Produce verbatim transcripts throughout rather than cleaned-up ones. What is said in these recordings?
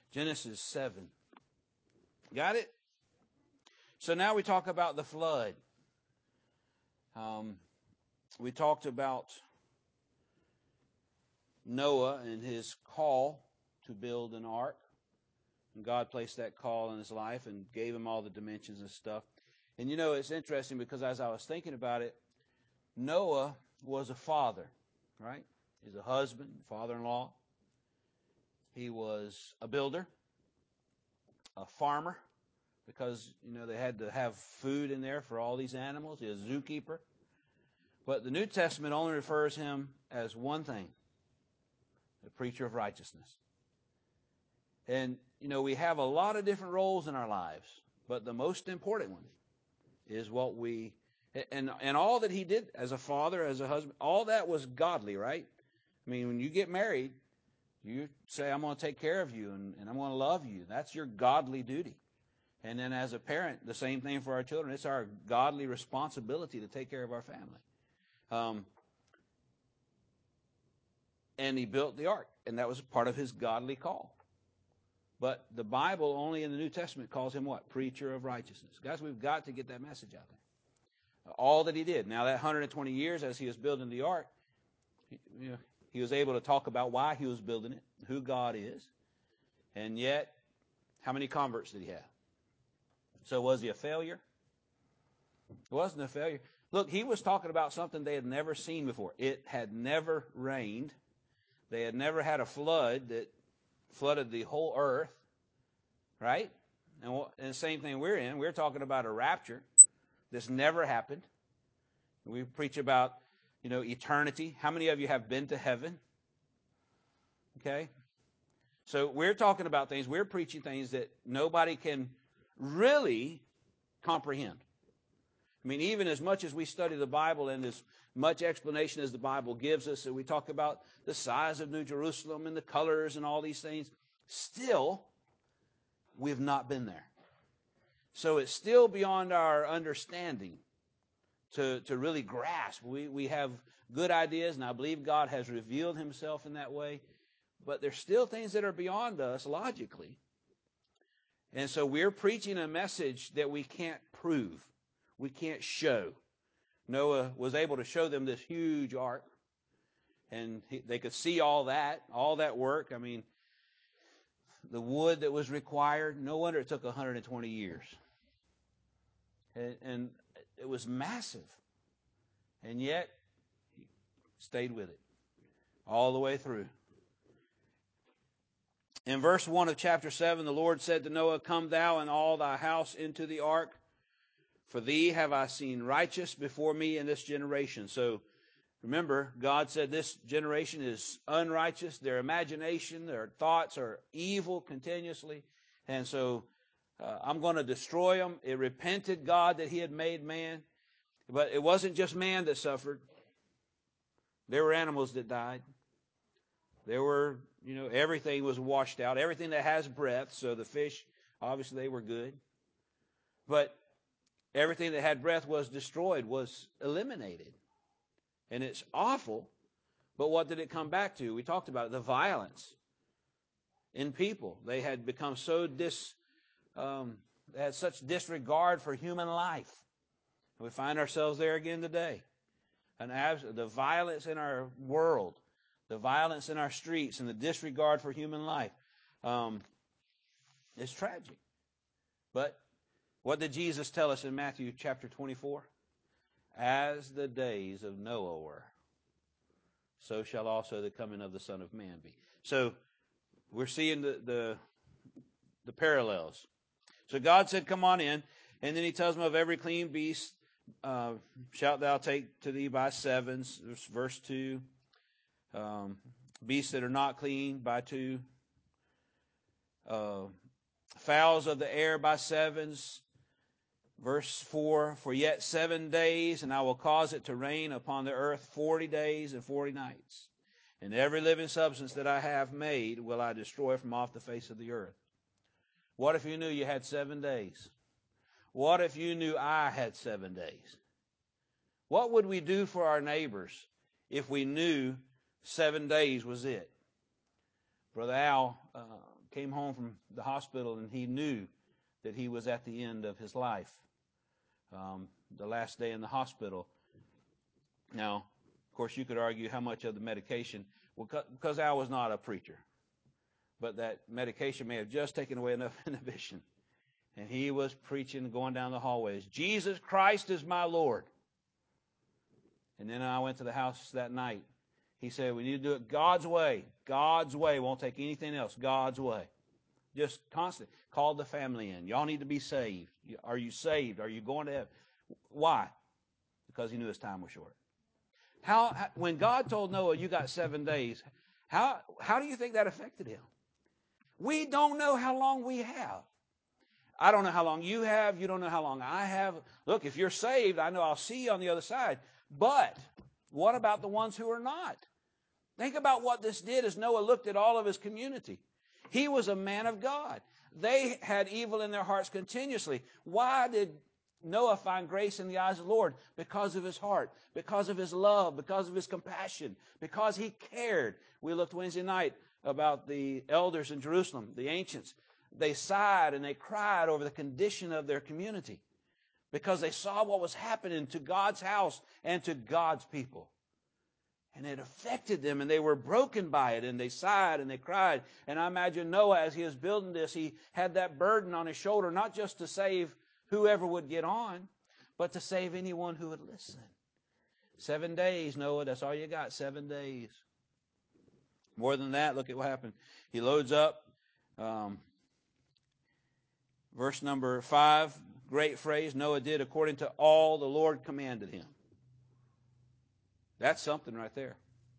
Genesis seven. Got it? So now we talk about the flood. Um, we talked about Noah and his call to build an ark. And God placed that call in his life and gave him all the dimensions and stuff. And you know, it's interesting because as I was thinking about it, Noah was a father, right? He's a husband, father-in-law. He was a builder, a farmer, because, you know, they had to have food in there for all these animals. He was a zookeeper. But the New Testament only refers him as one thing, the preacher of righteousness. And, you know, we have a lot of different roles in our lives, but the most important one is what we, and, and all that he did as a father, as a husband, all that was godly, right? I mean, when you get married, you say, I'm going to take care of you and, and I'm going to love you. That's your godly duty. And then as a parent, the same thing for our children. It's our godly responsibility to take care of our family. Um, and he built the ark, and that was part of his godly call. But the Bible only in the New Testament calls him what? Preacher of righteousness. Guys, we've got to get that message out there. All that he did. Now that one hundred twenty years as he was building the ark, he, you know, he was able to talk about why he was building it, who God is. And yet, how many converts did he have? So was he a failure? It wasn't a failure. Look, he was talking about something they had never seen before. It had never rained. They had never had a flood that flooded the whole earth, right? And, and the same thing we're in. We're talking about a rapture. This never happened. We preach about, you know, eternity. How many of you have been to heaven? Okay? So we're talking about things, we're preaching things that nobody can really comprehend. I mean, even as much as we study the Bible and as much explanation as the Bible gives us, and we talk about the size of New Jerusalem and the colors and all these things, still, we've not been there. So it's still beyond our understanding to, to really grasp. We, we have good ideas, and I believe God has revealed himself in that way, but there's still things that are beyond us logically. And so we're preaching a message that we can't prove. We can't show. Noah was able to show them this huge ark, and he, they could see all that, all that work. I mean, the wood that was required, no wonder it took one hundred twenty years. And, and it was massive. And yet, he stayed with it all the way through. In verse one of chapter seven, the Lord said to Noah, "Come thou and all thy house into the ark, for thee have I seen righteous before me in this generation." So remember, God said this generation is unrighteous. Their imagination, their thoughts are evil continuously. And so uh, I'm going to destroy them. It repented God that he had made man. But it wasn't just man that suffered. There were animals that died. There were, you know, everything was washed out. Everything that has breath. So the fish, obviously they were good. But everything that had breath was destroyed, was eliminated. And it's awful. But what did it come back to? We talked about it, the violence in people. They had become so dis, um, they had such disregard for human life. And we find ourselves there again today. An abs- the violence in our world, the violence in our streets, and the disregard for human life. Um, it's tragic. But what did Jesus tell us in Matthew chapter twenty-four? As the days of Noah were, so shall also the coming of the Son of Man be. So we're seeing the the, the parallels. So God said, "Come on in." And then he tells them, "Of every clean beast uh, shalt thou take to thee by sevens." Verse two. Um, beasts that are not clean by two. Uh, fowls of the air by sevens. Verse four, "For yet seven days, and I will cause it to rain upon the earth forty days and forty nights. And every living substance that I have made will I destroy from off the face of the earth." What if you knew you had seven days? What if you knew I had seven days? What would we do for our neighbors if we knew seven days was it? Brother Al uh, came home from the hospital and he knew that he was at the end of his life, um, the last day in the hospital. Now, of course, you could argue how much of the medication, well, because Al was not a preacher, but that medication may have just taken away enough inhibition. And he was preaching, going down the hallways, Jesus Christ is my Lord. And then I went to the house that night. He said, we need to do it God's way. God's way. Won't take anything else. God's way. Just constantly. Called the family in. Y'all need to be saved. Are you saved? Are you going to heaven? Why? Because he knew his time was short. How, when God told Noah, you got seven days, how, how do you think that affected him? We don't know how long we have. I don't know how long you have. You don't know how long I have. Look, if you're saved, I know I'll see you on the other side. But what about the ones who are not? Think about what this did as Noah looked at all of his community. He was a man of God. They had evil in their hearts continuously. Why did Noah find grace in the eyes of the Lord? Because of his heart, because of his love, because of his compassion, because he cared. We looked Wednesday night about the elders in Jerusalem, the ancients. They sighed and they cried over the condition of their community because they saw what was happening to God's house and to God's people. And it affected them, and they were broken by it, and they sighed and they cried. And I imagine Noah, as he was building this, he had that burden on his shoulder, not just to save whoever would get on, but to save anyone who would listen. Seven days, Noah, that's all you got, seven days. More than that, look at what happened. He loads up. Um, verse number five, great phrase, Noah did according to all the Lord commanded him. That's something right there.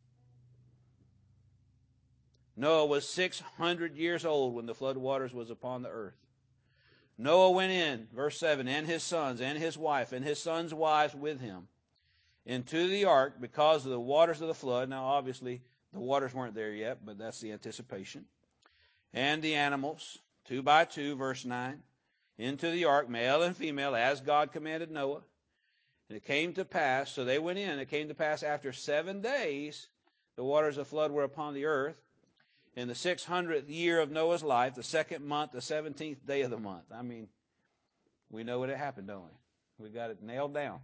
Noah was six hundred years old when the flood waters was upon the earth. Noah went in, verse seven, and his sons and his wife and his sons' wives with him into the ark because of the waters of the flood. Now, obviously, the waters weren't there yet, but that's the anticipation. And the animals, two by two, verse nine, into the ark, male and female, as God commanded Noah. And it came to pass, so they went in, it came to pass after seven days, the waters of flood were upon the earth. In the six hundredth year of Noah's life, the second month, the seventeenth day of the month. I mean, we know what had happened, don't we? We got it nailed down.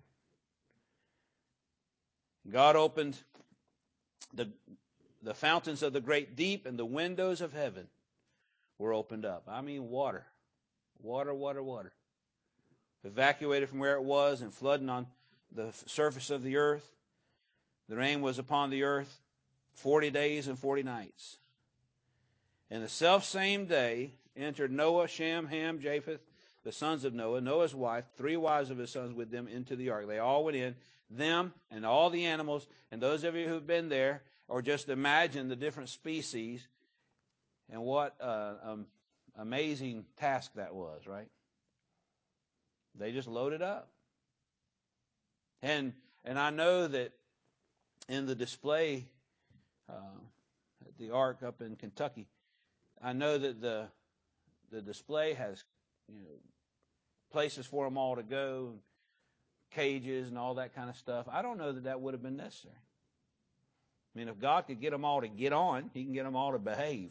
God opened the, the fountains of the great deep, and the windows of heaven were opened up. I mean, water. Water, water, water. Evacuated from where it was and flooding on the surface of the earth. The rain was upon the earth forty days and forty nights. And the selfsame day entered Noah, Shem, Ham, Japheth, the sons of Noah, Noah's wife, three wives of his sons with them into the ark. They all went in, them and all the animals, and those of you who've been there, or just imagine the different species, and what uh, um, amazing task that was, right? They just loaded up. And and I know that in the display uh, at the Ark up in Kentucky, I know that the the display has, you know, places for them all to go, cages and all that kind of stuff. I don't know that that would have been necessary. I mean, if God could get them all to get on, he can get them all to behave.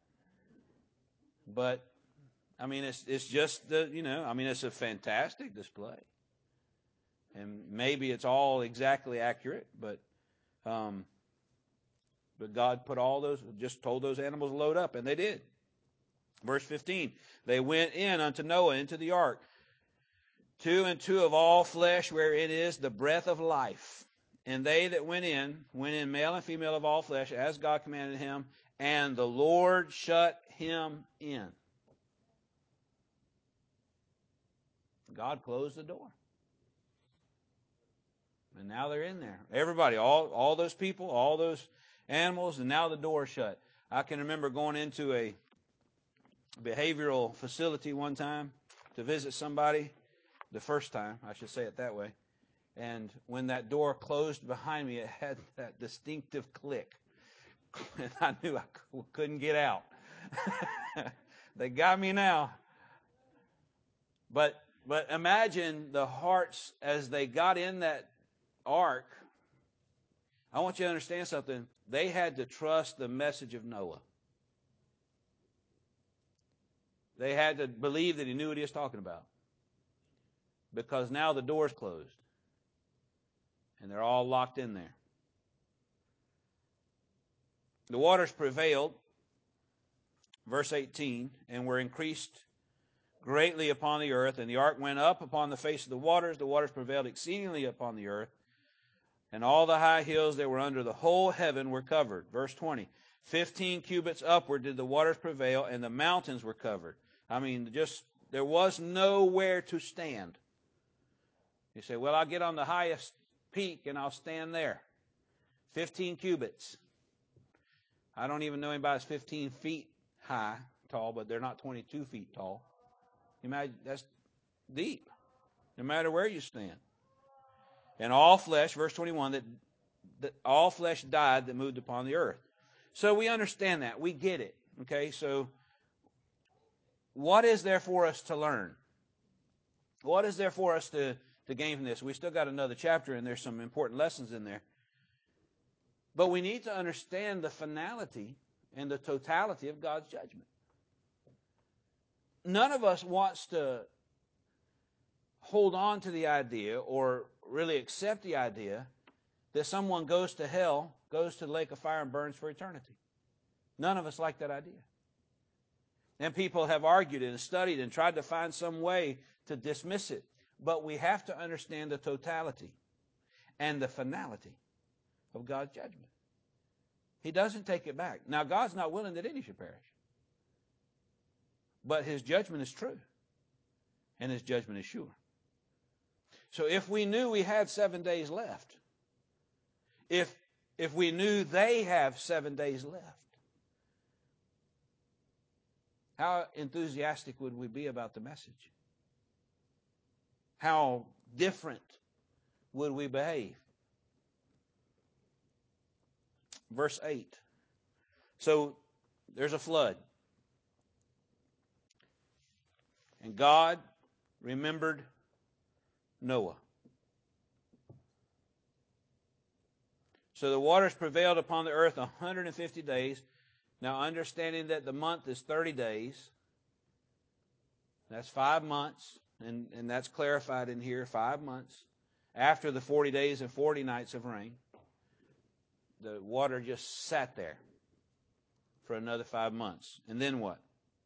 But I mean, it's it's just the, you know, I mean, it's a fantastic display. And maybe it's all exactly accurate, but um, but God put all those, just told those animals to load up, and they did. Verse fifteen, they went in unto Noah into the ark, two and two of all flesh, wherein is the breath of life. And they that went in, went in male and female of all flesh, as God commanded him, and the Lord shut him in. God closed the door. And now they're in there. Everybody, all, all those people, all those animals, and now the door shut. I can remember going into a behavioral facility one time to visit somebody, the first time, I should say it that way. And when that door closed behind me, it had that distinctive click. And I knew I couldn't get out. They got me now. But but imagine the hearts as they got in that ark. I want you to understand something. They had to trust the message of Noah. they had to believe that he knew what he was talking about. Because now the door's closed. And they're all locked in there. The waters prevailed, verse eighteen, and were increased greatly upon the earth, and the ark went up upon the face of the waters. The waters prevailed exceedingly upon the earth, and all the high hills that were under the whole heaven were covered. Verse twenty, fifteen cubits upward did the waters prevail, and the mountains were covered. I mean, just, there was nowhere to stand. You say, well, I'll get on the highest peak and I'll stand there. fifteen cubits. I don't even know anybody that's fifteen feet high, tall, but they're not twenty-two feet tall. Imagine, that's deep, no matter where you stand. And all flesh, verse twenty-one, that, that all flesh died that moved upon the earth. So we understand that. We get it. Okay, so what is there for us to learn? What is there for us to, to gain from this? We still got another chapter, and there's some important lessons in there. But we need to understand the finality and the totality of God's judgment. None of us wants to hold on to the idea or really accept the idea that someone goes to hell, goes to the lake of fire and burns for eternity. None of us like that idea. And people have argued and studied and tried to find some way to dismiss it. But we have to understand the totality and the finality of God's judgment. He doesn't take it back. Now, God's not willing that any should perish. But his judgment is true. And his judgment is sure. So if we knew we had seven days left, if, if we knew they have seven days left, how enthusiastic would we be about the message? How different would we behave? Verse eight. So there's a flood. And God remembered Noah. So the waters prevailed upon the earth one hundred fifty days. Now, understanding that the month is thirty days, that's five months, and, and that's clarified in here, five months. After the forty days and forty nights of rain, the water just sat there for another five months. And then what?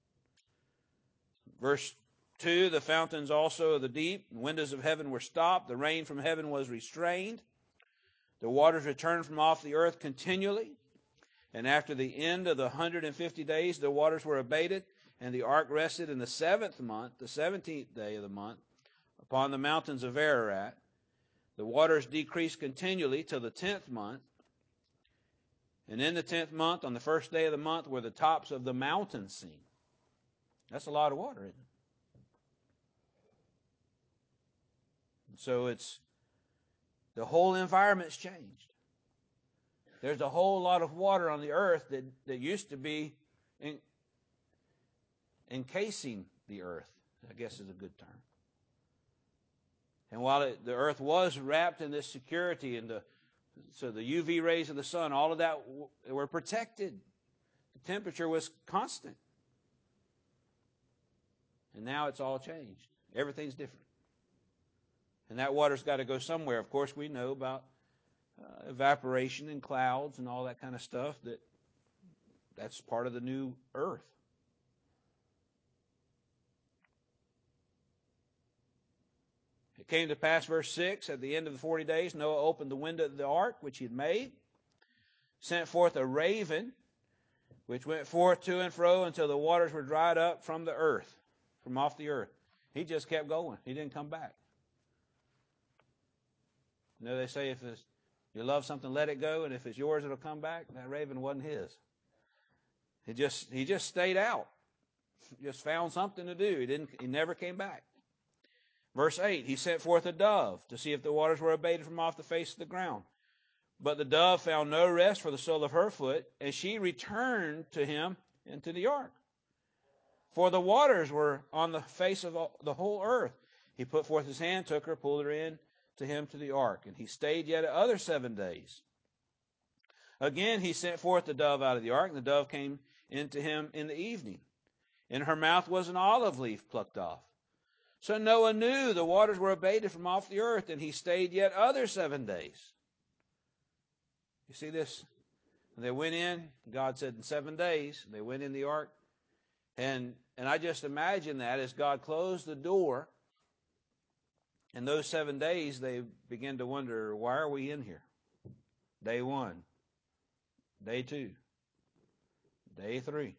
Verse two, the fountains also of the deep, and windows of heaven were stopped, the rain from heaven was restrained, the waters returned from off the earth continually. And after the end of the one hundred fifty days, the waters were abated, and the ark rested in the seventh month, the seventeenth day of the month, upon the mountains of Ararat. The waters decreased continually till the tenth month. And in the tenth month, on the first day of the month, were the tops of the mountains seen. That's a lot of water, isn't it? And so it's, the whole environment's changed. There's a whole lot of water on the earth that, that used to be in, encasing the earth, I guess is a good term. And while it, the earth was wrapped in this security, and the, so the U V rays of the sun, all of that w- were protected. The temperature was constant. And now it's all changed. Everything's different. And that water's got to go somewhere. Of course, we know about Uh, evaporation and clouds and all that kind of stuff, that that's part of the new earth. It came to pass, verse six, at the end of the forty days, Noah opened the window of the ark which he had made, sent forth a raven, which went forth to and fro until the waters were dried up from the earth, from off the earth. He just kept going. He didn't come back. You know, they say if it's you love something, let it go, and if it's yours, it'll come back. That raven wasn't his. He just he just stayed out. Just found something to do. He didn't. He never came back. Verse eight, he sent forth a dove to see if the waters were abated from off the face of the ground. But the dove found no rest for the sole of her foot, and she returned to him into the ark. For the waters were on the face of the whole earth. He put forth his hand, took her, pulled her in to him to the ark, and he stayed yet other seven days. Again he sent forth the dove out of the ark, and the dove came into him in the evening. In her mouth was an olive leaf plucked off. So Noah knew the waters were abated from off the earth, and he stayed yet other seven days. You see this? They went in, God said in seven days, they went in the ark. And, and I just imagine that as God closed the door, in those seven days, they began to wonder, why are we in here? Day one, day two, day three.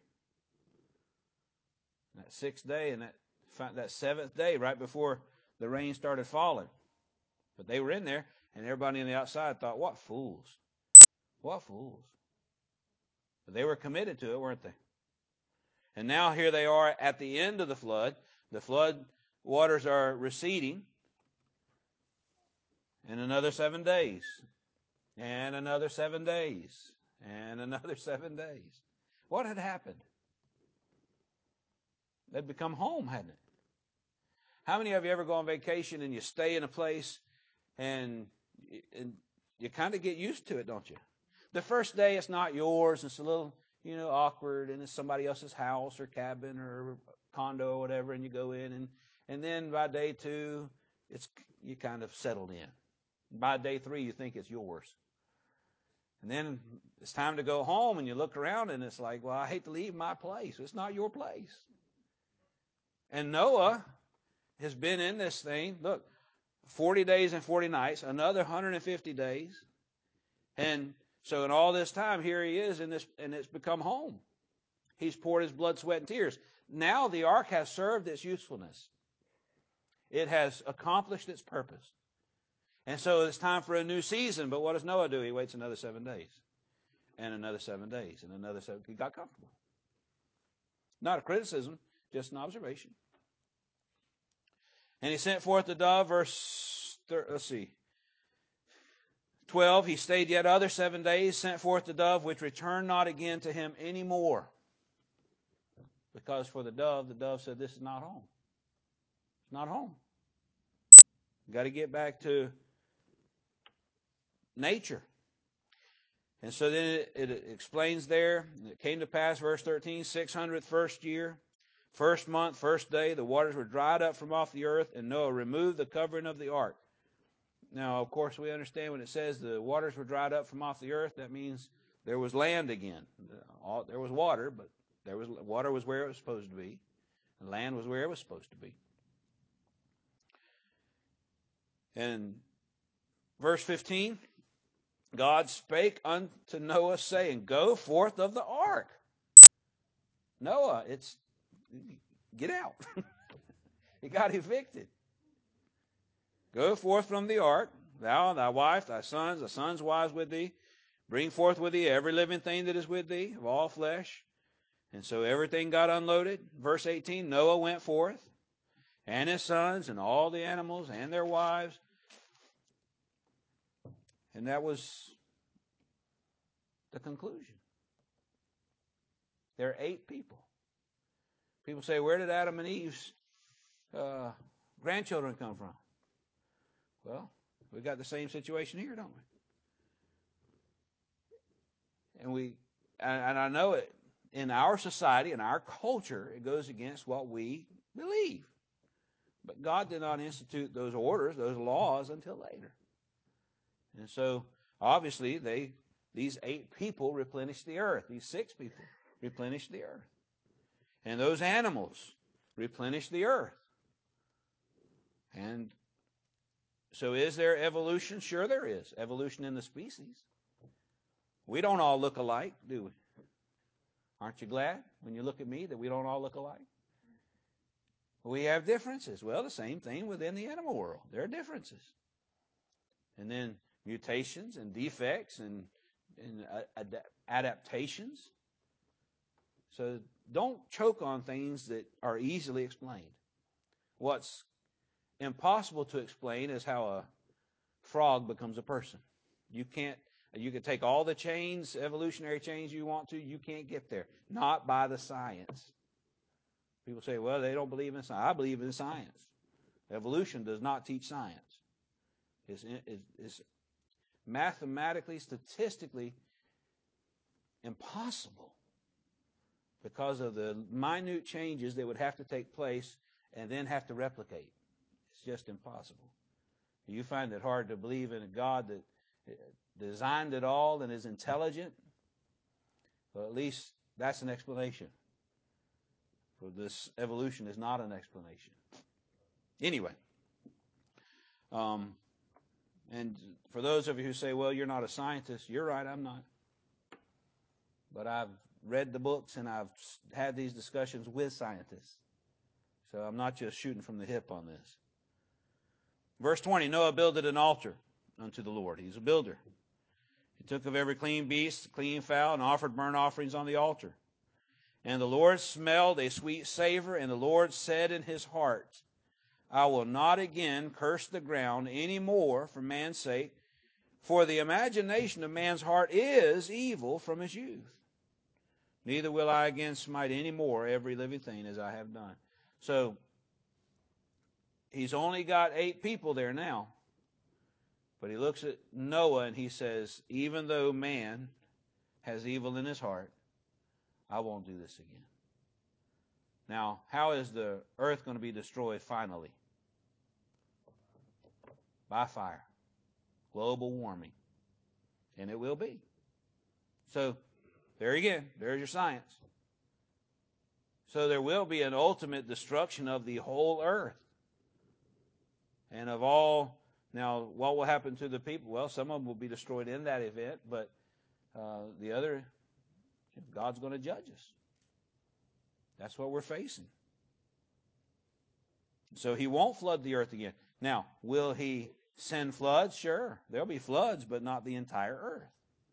That sixth day and that, that seventh day, right before the rain started falling. But they were in there, and everybody on the outside thought, what fools. What fools. But they were committed to it, weren't they? And now here they are at the end of the flood. The flood waters are receding. And another seven days. And another seven days. And another seven days. What had happened? They'd become home, hadn't it? How many of you ever go on vacation and you stay in a place and, and you kind of get used to it, don't you? The first day it's not yours. It's a little, you know, awkward, and it's somebody else's house or cabin or condo or whatever, and you go in, and, and then by day two, it's you kind of settled in. By day three, you think it's yours. And then it's time to go home, and you look around, and it's like, well, I hate to leave my place. It's not your place. And Noah has been in this thing, look, forty days and forty nights, another one hundred fifty days. And so in all this time, here he is, in this, and it's become home. He's poured his blood, sweat, and tears. Now the ark has served its usefulness. It has accomplished its purpose. And so it's time for a new season. But what does Noah do? He waits another seven days. And another seven days. And another seven. He got comfortable. Not a criticism, just an observation. And he sent forth the dove, verse, let's see, twelve. He stayed yet other seven days, sent forth the dove, which returned not again to him any more. Because for the dove, the dove said, this is not home. It's not home. You've got to get back to nature. And so then it, it explains there, it came to pass, verse thirteen, six hundredth first year, first month, first day, the waters were dried up from off the earth, and Noah removed the covering of the ark. Now, of course, we understand when it says the waters were dried up from off the earth, that means there was land again. There was water, but there was water was where it was supposed to be, and land was where it was supposed to be. And verse fifteen, God spake unto Noah, saying, go forth of the ark. Noah, it's, get out. He got evicted. Go forth from the ark, thou, thy wife, thy sons, thy sons' wives with thee. Bring forth with thee every living thing that is with thee, of all flesh. And so everything got unloaded. Verse eighteen, Noah went forth, and his sons, and all the animals, and their wives. And that was the conclusion. There are eight people. People say, where did Adam and Eve's uh, grandchildren come from? Well, we got the same situation here, don't we? And we, and I know it, in our society, in our culture, it goes against what we believe. But God did not institute those orders, those laws, until later. And so, obviously, they these eight people replenished the earth. These six people replenished the earth. And those animals replenished the earth. And so is there evolution? Sure there is. Evolution in the species. We don't all look alike, do we? Aren't you glad when you look at me that we don't all look alike? We have differences. Well, the same thing within the animal world. There are differences. And then mutations and defects and, and ad- adaptations. So don't choke on things that are easily explained. What's impossible to explain is how a frog becomes a person. You can't, you can take all the chains, evolutionary chains you want to, you can't get there. Not by the science. People say, well, they don't believe in science. I believe in science. Evolution does not teach science. It's, it's, it's mathematically, statistically impossible because of the minute changes that would have to take place and then have to replicate. It's just impossible. You find it hard to believe in a God that designed it all and is intelligent? Well, at least that's an explanation. For this evolution is not an explanation. Anyway, um, and for those of you who say, well, you're not a scientist, you're right, I'm not. But I've read the books and I've had these discussions with scientists. So I'm not just shooting from the hip on this. Verse twenty, Noah builded an altar unto the Lord. He's a builder. He took of every clean beast, clean fowl, and offered burnt offerings on the altar. And the Lord smelled a sweet savor, and the Lord said in his heart, I will not again curse the ground any more for man's sake, for the imagination of man's heart is evil from his youth. Neither will I again smite any more every living thing as I have done. So, he's only got eight people there now. But he looks at Noah and he says, even though man has evil in his heart, I won't do this again. Now, how is the earth going to be destroyed finally? By fire. Global warming. And it will be. So, there again, there's your science. So there will be an ultimate destruction of the whole earth. And of all, now, what will happen to the people? Well, some of them will be destroyed in that event, but uh, the other, God's going to judge us. That's what we're facing. So he won't flood the earth again. Now, will he send floods? Sure. There'll be floods, but not the entire earth.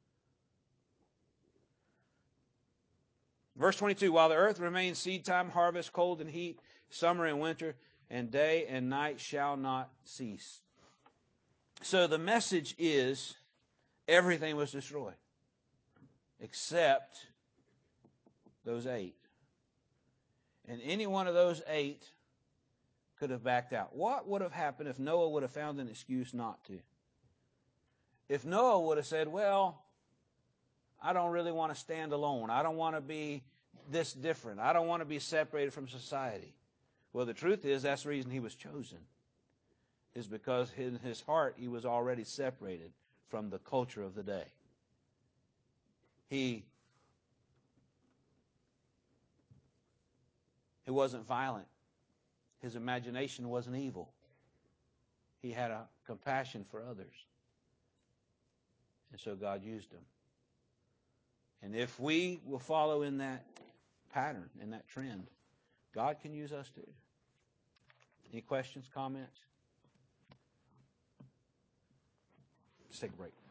Verse twenty-two, while the earth remains seed time, harvest, cold and heat, summer and winter, and day and night shall not cease. So the message is everything was destroyed except those eight. And any one of those eight could have backed out. What would have happened if Noah would have found an excuse not to? If Noah would have said, well, I don't really want to stand alone. I don't want to be this different. I don't want to be separated from society. Well, the truth is that's the reason he was chosen, is because in his heart he was already separated from the culture of the day. He, he wasn't violent. His imagination wasn't evil. He had a compassion for others. And so God used him. And if we will follow in that pattern, in that trend, God can use us too. Any questions, comments? Let's take a break.